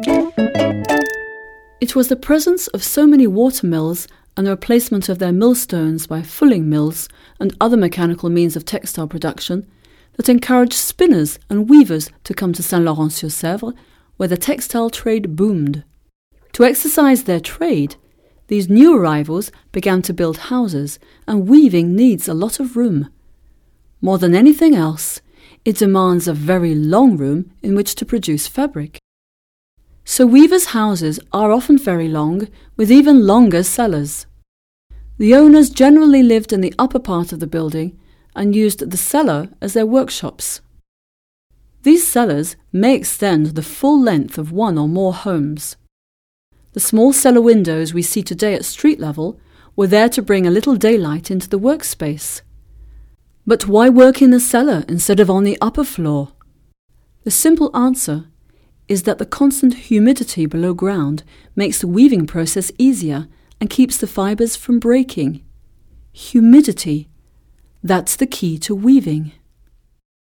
It was the presence of so many water mills and the replacement of their millstones by fulling mills and other mechanical means of textile production that encouraged spinners and weavers to come to Saint-Laurent-sur-Sèvre, where the textile trade boomed. To exercise their trade, these new arrivals began to build houses, and weaving needs a lot of room. More than anything else, it demands a very long room in which to produce fabric. So weavers' houses are often very long, with even longer cellars. The owners generally lived in the upper part of the building and used the cellar as their workshops. These cellars may extend the full length of one or more homes. The small cellar windows we see today at street level were there to bring a little daylight into the workspace. But why work in the cellar instead of on the upper floor? The simple answer is that the constant humidity below ground makes the weaving process easier and keeps the fibres from breaking. Humidity, that's the key to weaving.